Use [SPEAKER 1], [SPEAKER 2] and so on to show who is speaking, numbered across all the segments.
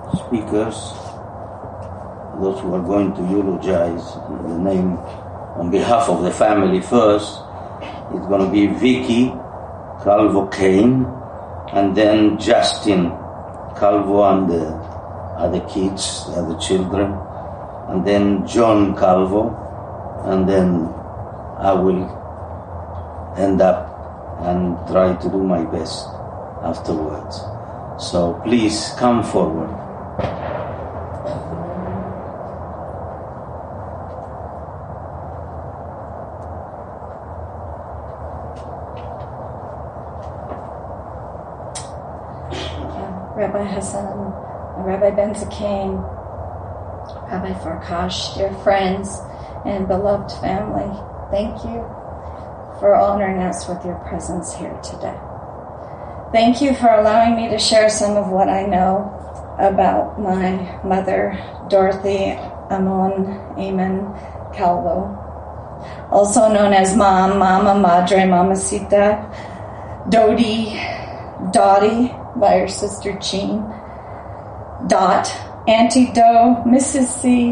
[SPEAKER 1] speakers, those who are going to eulogize the name on behalf of the family first. It's going to be Vicky Calvo Kane, and then Justin Calvo and the other kids, the other children, and then John Calvo, and then I will end up and try to do my best afterwards. So please come forward.
[SPEAKER 2] Rabbi Hassan, Rabbi Ben Zakane, Rabbi Farkash, dear friends and beloved family, thank you for honoring us with your presence here today. Thank you for allowing me to share some of what I know about my mother, Dorothy Amon Amen Calvo, also known as Mom, Mama, Madre, Mamacita, Dottie, by her sister Jean, Dot, Auntie Do, Mrs. C,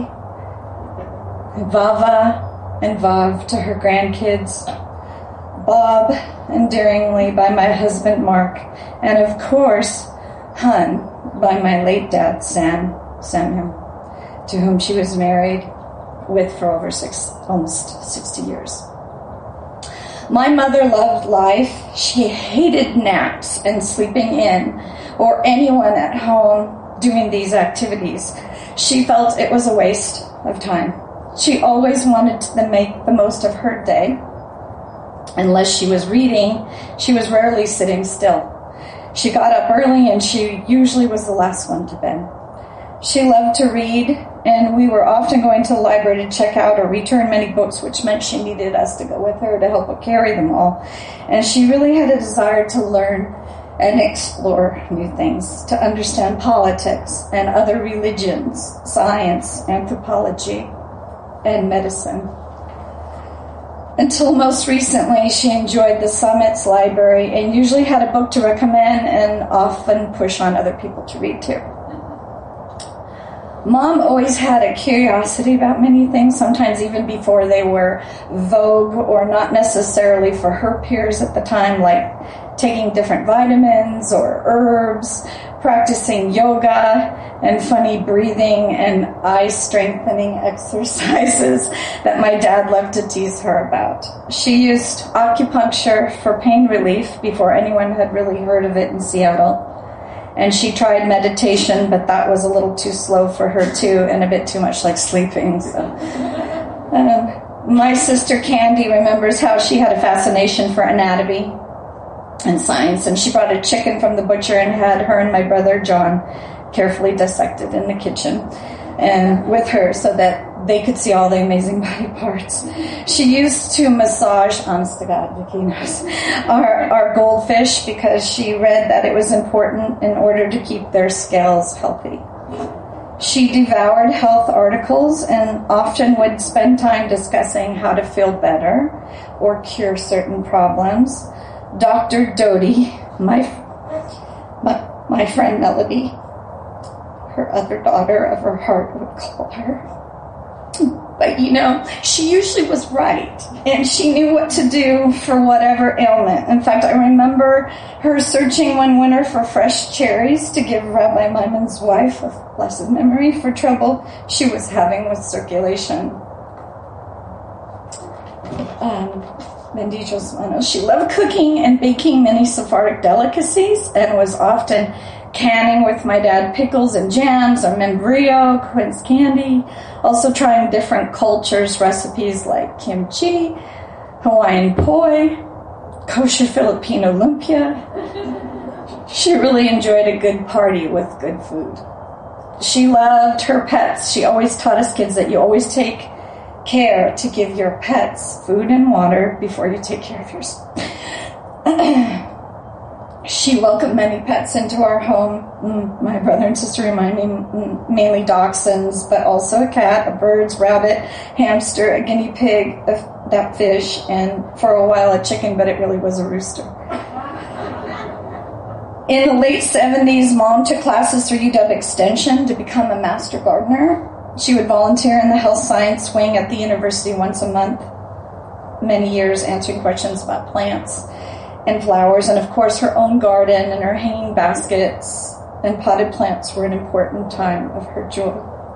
[SPEAKER 2] Vava and Vav to her grandkids, Bob, endearingly by my husband Mark, and of course, Hun, by my late dad Samuel, to whom she was married with for over almost 60 years. My mother loved life. She hated naps and sleeping in, or anyone at home doing these activities. She felt it was a waste of time. She always wanted to make the most of her day. Unless she was reading, she was rarely sitting still. She got up early and she usually was the last one to bed. She loved to read, and we were often going to the library to check out or return many books, which meant she needed us to go with her to help her carry them all. And she really had a desire to learn and explore new things, to understand politics and other religions, science, anthropology, and medicine. Until most recently, she enjoyed the Summit's library and usually had a book to recommend and often push on other people to read too. Mom always had a curiosity about many things, sometimes even before they were vogue or not necessarily for her peers at the time, like taking different vitamins or herbs, practicing yoga and funny breathing and eye-strengthening exercises that my dad loved to tease her about. She used acupuncture for pain relief before anyone had really heard of it in Seattle. And she tried meditation, but that was a little too slow for her too, and a bit too much like sleeping. So, my sister Candy remembers how she had a fascination for anatomy and science, and she brought a chicken from the butcher and had her and my brother John carefully dissected in the kitchen and with her so that they could see all the amazing body parts. She used to massage, honest to God, Vicky knows, our goldfish because she read that it was important in order to keep their scales healthy. She devoured health articles and often would spend time discussing how to feel better or cure certain problems. Dr. Doty, my friend Melody, her other daughter of her heart, would call her. But, she usually was right, and she knew what to do for whatever ailment. In fact, I remember her searching one winter for fresh cherries to give Rabbi Maimon's wife, of blessed memory, for trouble she was having with circulation. Benditos manos. She loved cooking and baking many Sephardic delicacies and was often canning with my dad pickles and jams or membrillo, quince candy, also trying different cultures' recipes like kimchi, Hawaiian poi, kosher Filipino lumpia. She really enjoyed a good party with good food. She loved her pets. She always taught us kids that you always take care to give your pets food and water before you take care of yours. She welcomed many pets into our home. My brother and sister remind me mainly dachshunds, but also a cat, a bird, rabbit, hamster, a guinea pig, that fish, and for a while a chicken, but it really was a rooster. In the late 70s, Mom took classes through UW Extension to become a master gardener. She would volunteer in the health science wing at the university once a month, many years answering questions about plants and flowers, and of course her own garden and her hanging baskets and potted plants were an important time of her joy.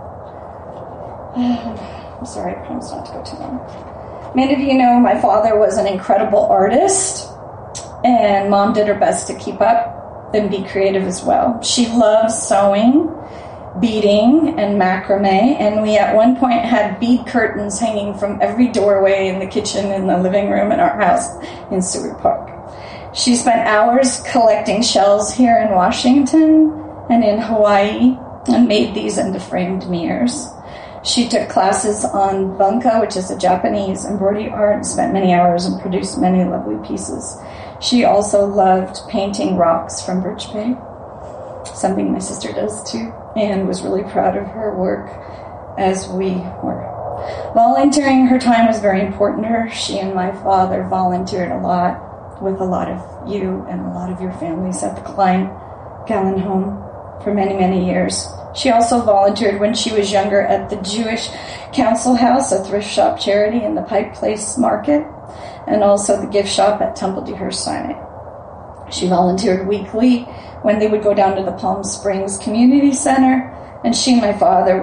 [SPEAKER 2] I'm sorry, I promise not to go too long. Many of you know my father was an incredible artist, and Mom did her best to keep up and be creative as well. She loved sewing, beading, and macrame, and we at one point had bead curtains hanging from every doorway in the kitchen and the living room in our house in Seward Park. She spent hours collecting shells here in Washington and in Hawaii and made these into framed mirrors. She took classes on bunka, which is a Japanese embroidery art, and spent many hours and produced many lovely pieces. She also loved painting rocks from Birch Bay, something my sister does too, and was really proud of her work, as we were. Volunteering her time was very important to her. She and my father volunteered a lot with a lot of you and a lot of your families at the Klein Gallen home for many, many years. She also volunteered when she was younger at the Jewish Council House, a thrift shop charity in the Pike Place Market, and also the gift shop at Temple Dehurst Sinai. She volunteered weekly when they would go down to the Palm Springs Community Center, and she and my father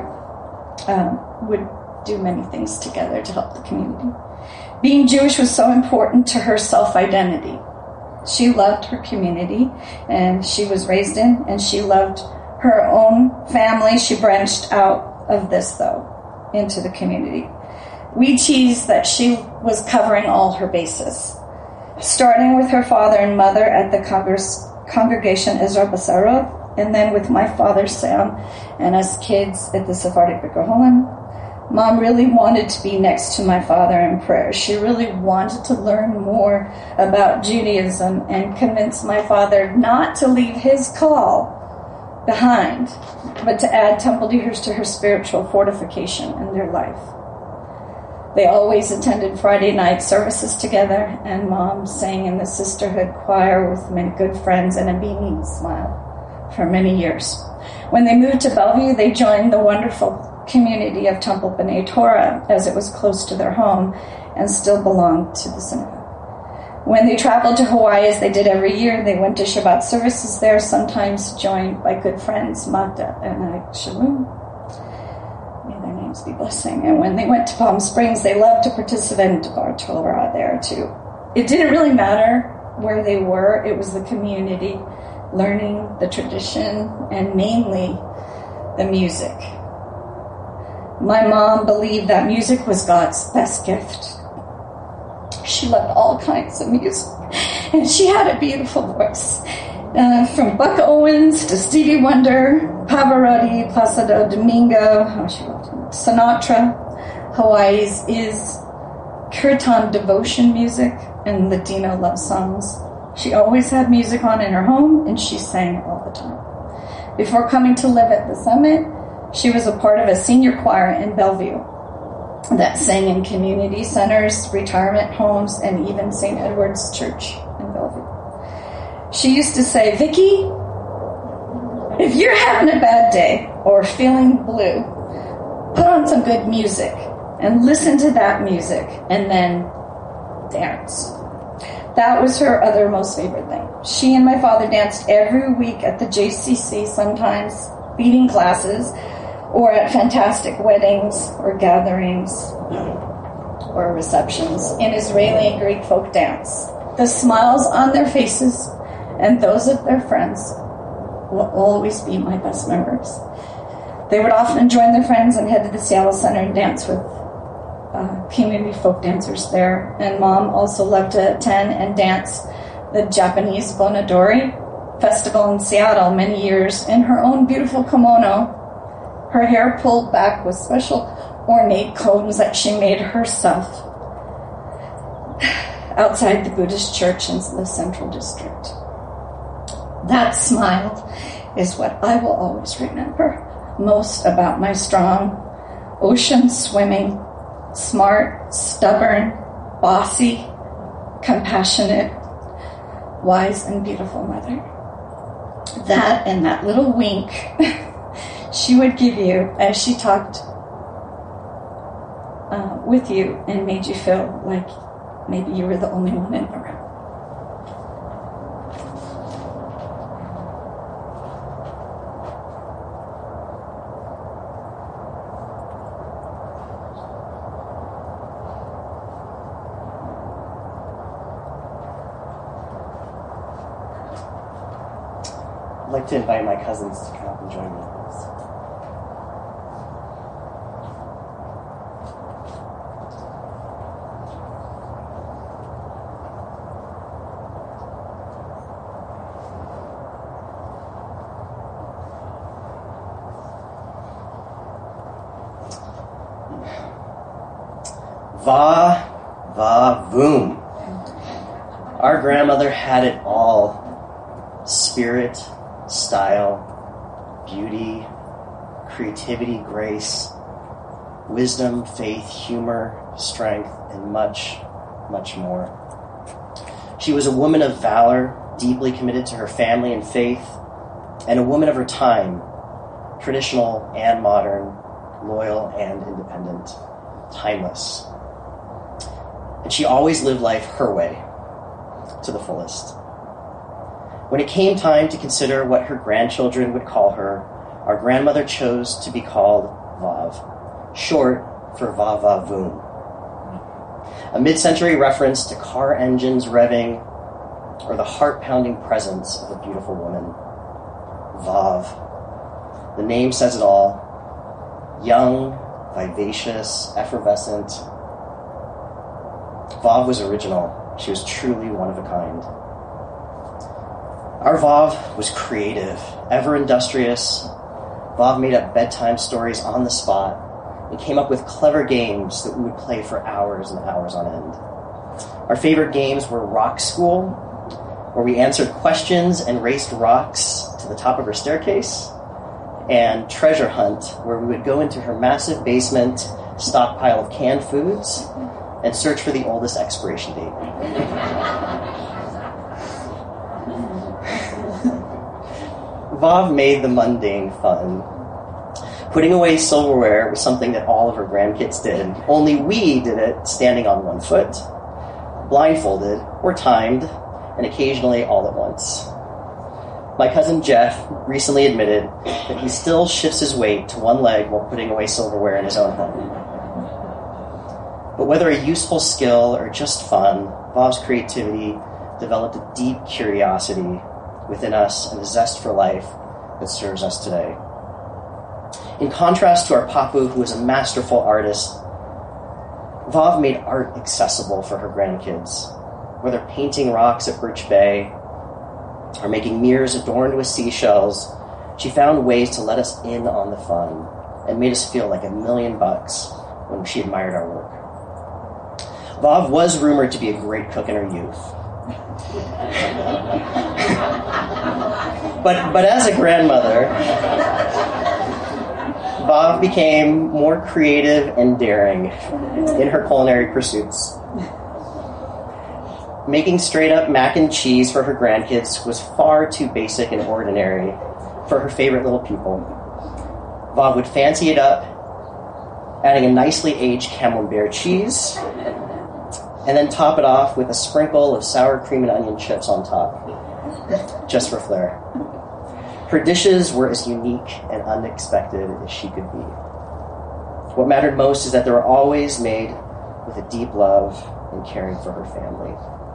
[SPEAKER 2] would do many things together to help the community. Being Jewish was so important to her self-identity. She loved her community, and she was raised in, and she loved her own family. She branched out of this, though, into the community. We tease that she was covering all her bases, starting with her father and mother at the Congregation Ezra B'Sarov, and then with my father, Sam, and us kids at the Sephardic Bikur Olam. Mom really wanted to be next to my father in prayer. She really wanted to learn more about Judaism and convince my father not to leave his call behind, but to add Temple Dehurst to her spiritual fortification in their life. They always attended Friday night services together, and Mom sang in the sisterhood choir with many good friends and a beaming smile for many years. When they moved to Bellevue, they joined the wonderful community of Temple B'nai Torah, as it was close to their home and still belonged to the synagogue. When they traveled to Hawaii, as they did every year, they went to Shabbat services there, sometimes joined by good friends Magda and Shalom. May their names be blessing. And when they went to Palm Springs, they loved to participate in Devar Torah there too. It didn't really matter where they were. It was the community, learning the tradition, and mainly the music. My mom believed that music was God's best gift. She loved all kinds of music, and she had a beautiful voice. From Buck Owens to Stevie Wonder, Pavarotti, Placido Domingo, she loved him, Sinatra. Hawaii's is kirtan devotion music and Ladino love songs. She always had music on in her home, and she sang all the time. Before coming to live at the Summit, she was a part of a senior choir in Bellevue that sang in community centers, retirement homes, and even St. Edward's Church in Bellevue. She used to say, "Vicki, if you're having a bad day or feeling blue, put on some good music and listen to that music and then dance." That was her other most favorite thing. She and my father danced every week at the JCC, sometimes beading classes, or at fantastic weddings or gatherings or receptions in Israeli and Greek folk dance. The smiles on their faces and those of their friends will always be my best memories. They would often join their friends and head to the Seattle Center and dance with community folk dancers there. And Mom also loved to attend and dance the Japanese Bonadori Festival in Seattle many years in her own beautiful kimono, her hair pulled back with special ornate combs that she made herself outside the Buddhist church in the Central District. That smile is what I will always remember most about my strong, ocean-swimming, smart, stubborn, bossy, compassionate, wise, and beautiful mother. That and that little wink she would give you as she talked with you and made you feel like maybe you were the only one in the room.
[SPEAKER 3] I'd like to invite my cousins to come up and join me, please. Va, va, voom. Our grandmother had it all. Spirit, style, beauty, creativity, grace, wisdom, faith, humor, strength, and much, much more. She was a woman of valor, deeply committed to her family and faith, and a woman of her time, traditional and modern, loyal and independent, timeless. And she always lived life her way, to the fullest. When it came time to consider what her grandchildren would call her, our grandmother chose to be called Vav, short for Va Va Voom. A mid-century reference to car engines revving or the heart-pounding presence of a beautiful woman. Vav. The name says it all. Young, vivacious, effervescent. Vav was original. She was truly one of a kind. Our Vav was creative, ever industrious. Vav made up bedtime stories on the spot and came up with clever games that we would play for hours and hours on end. Our favorite games were Rock School, where we answered questions and raced rocks to the top of her staircase, and Treasure Hunt, where we would go into her massive basement stockpile of canned foods and search for the oldest expiration date. Vav made the mundane fun. Putting away silverware was something that all of her grandkids did, only we did it standing on one foot, blindfolded or timed, and occasionally all at once. My cousin Jeff recently admitted that he still shifts his weight to one leg while putting away silverware in his own home. But whether a useful skill or just fun, Vav's creativity developed a deep curiosity within us and a zest for life that serves us today. In contrast to our Papu, who was a masterful artist, Vav made art accessible for her grandkids. Whether painting rocks at Birch Bay or making mirrors adorned with seashells, she found ways to let us in on the fun and made us feel like $1,000,000 when she admired our work. Vav was rumored to be a great cook in her youth. But as a grandmother, Vav became more creative and daring in her culinary pursuits. Making straight-up mac and cheese for her grandkids was far too basic and ordinary for her favorite little people. Vav would fancy it up, adding a nicely aged Camembert cheese, and then top it off with a sprinkle of sour cream and onion chips on top, just for flair. Her dishes were as unique and unexpected as she could be. What mattered most is that they were always made with a deep love and caring for her family.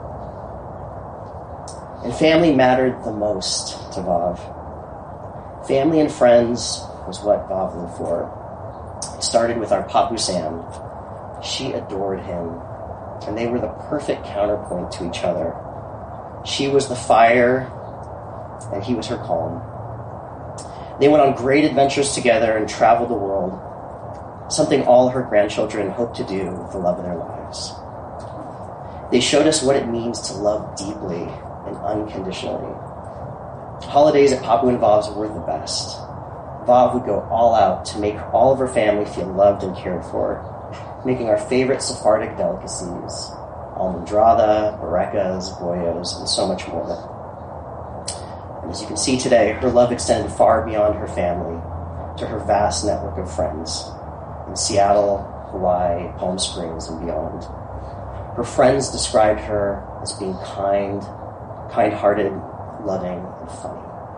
[SPEAKER 3] And family mattered the most to Vav. Family and friends was what Vav lived for. It started with our Papu Sam. She adored him, and they were the perfect counterpoint to each other. She was the fire, and he was her calm. They went on great adventures together and traveled the world, something all her grandchildren hope to do with the love of their lives. They showed us what it means to love deeply and unconditionally. Holidays at Papu and Vav's were the best. Vav would go all out to make all of her family feel loved and cared for, making our favorite Sephardic delicacies, almondrada, barecas, bollos, and so much more. And as you can see today, her love extended far beyond her family to her vast network of friends in Seattle, Hawaii, Palm Springs, and beyond. Her friends described her as being kind-hearted, loving, and funny.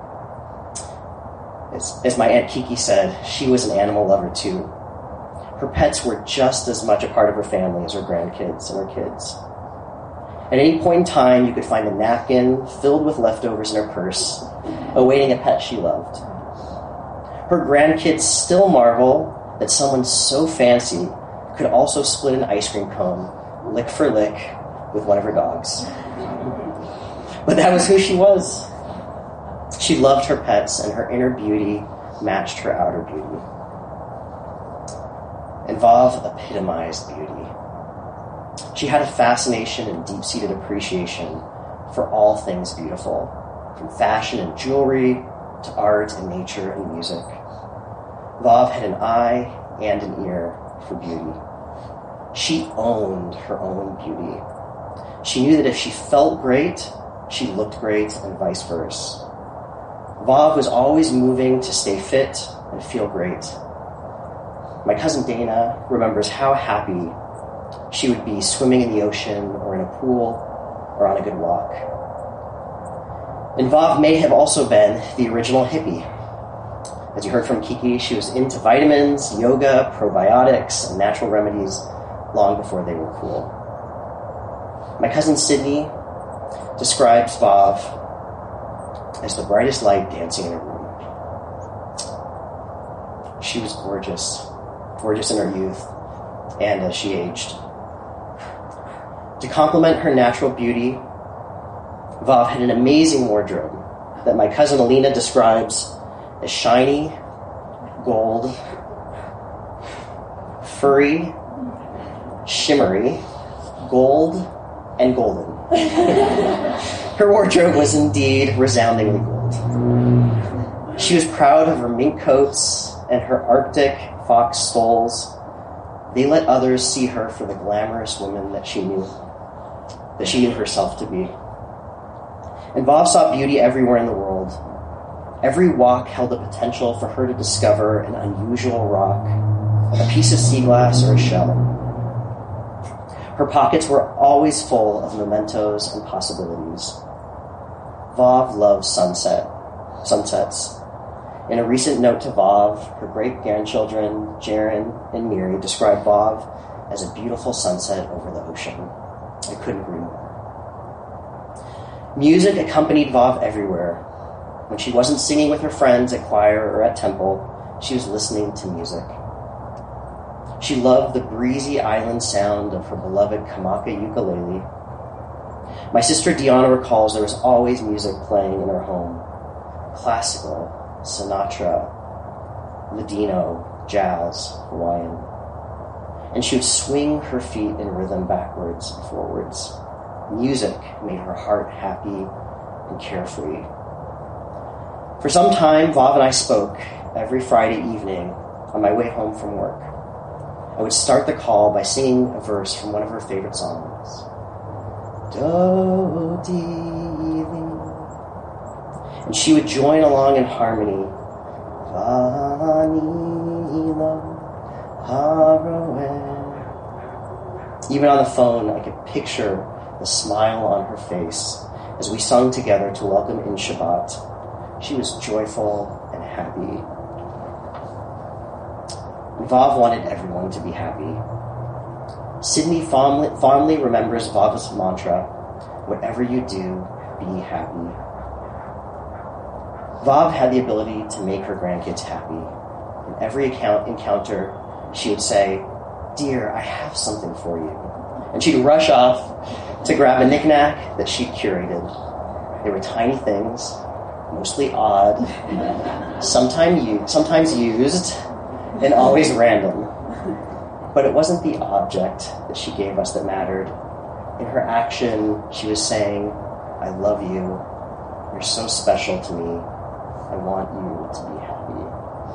[SPEAKER 3] As my Aunt Kiki said, she was an animal lover too. Her pets were just as much a part of her family as her grandkids and her kids. At any point in time, you could find a napkin filled with leftovers in her purse, awaiting a pet she loved. Her grandkids still marvel that someone so fancy could also split an ice cream cone, lick for lick, with one of her dogs. But that was who she was. She loved her pets, and her inner beauty matched her outer beauty. And Vav epitomized beauty. She had a fascination and deep-seated appreciation for all things beautiful, from fashion and jewelry to art and nature and music. Vav had an eye and an ear for beauty. She owned her own beauty. She knew that if she felt great, she looked great, and vice versa. Vav was always moving to stay fit and feel great. My cousin Dana remembers how happy she would be swimming in the ocean or in a pool or on a good walk. And Vav may have also been the original hippie. As you heard from Kiki, she was into vitamins, yoga, probiotics, and natural remedies long before they were cool. My cousin Sydney describes Vav as the brightest light dancing in a room. She was gorgeous in her youth and as she aged. To complement her natural beauty, Vav had an amazing wardrobe that my cousin Alina describes as shiny, gold, furry, shimmery, gold, and golden. Her wardrobe was indeed resoundingly gold. She was proud of her mink coats and her Arctic fox stoles. They let others see her for the glamorous woman that she knew herself to be. And Vav saw beauty everywhere in the world. Every walk held the potential for her to discover an unusual rock, a piece of sea glass, or a shell. Her pockets were always full of mementos and possibilities. Vav loved sunsets. In a recent note to Vav, her great-grandchildren, Jaren and Miri, described Vav as a beautiful sunset over the ocean. I couldn't agree more. Music accompanied Vav everywhere. When she wasn't singing with her friends at choir or at temple, she was listening to music. She loved the breezy island sound of her beloved Kamaka ukulele. My sister Deanna recalls there was always music playing in her home. Classical, Sinatra, Ladino, jazz, Hawaiian. And she would swing her feet in rhythm backwards and forwards. Music made her heart happy and carefree. For some time, Vav and I spoke every Friday evening on my way home from work. I would start the call by singing a verse from one of her favorite songs. Do, di, li. And she would join along in harmony. Vanilo, haroe. Even on the phone, I could picture the smile on her face as we sung together to welcome in Shabbat. She was joyful and happy. Vav wanted everyone to be happy. Sydney fondly remembers Vav's mantra, whatever you do, be happy. Vav had the ability to make her grandkids happy. In every encounter, she would say, "Dear, I have something for you." And she'd rush off to grab a knick-knack that she'd curated. They were tiny things, mostly odd, sometimes used, and always random. But it wasn't the object that she gave us that mattered. In her action, she was saying, "I love you. You're so special to me. I want you to be happy."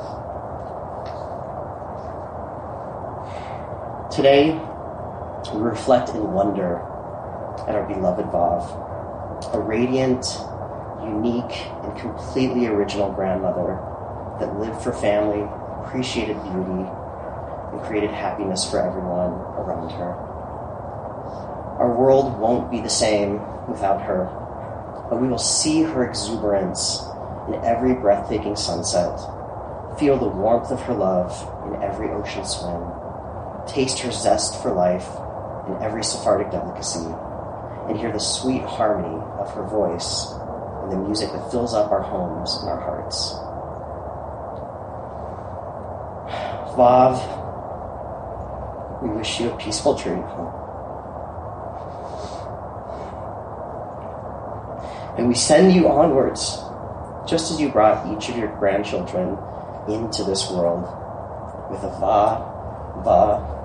[SPEAKER 3] Today, we reflect in wonder at our beloved Vav, a radiant, unique and completely original grandmother that lived for family, appreciated beauty, and created happiness for everyone around her. Our world won't be the same without her, but we will see her exuberance in every breathtaking sunset, feel the warmth of her love in every ocean swim, taste her zest for life in every Sephardic delicacy, and hear the sweet harmony of her voice and the music that fills up our homes and our hearts. Vav, we wish you a peaceful journey home. And we send you onwards, just as you brought each of your grandchildren into this world, with a va, va,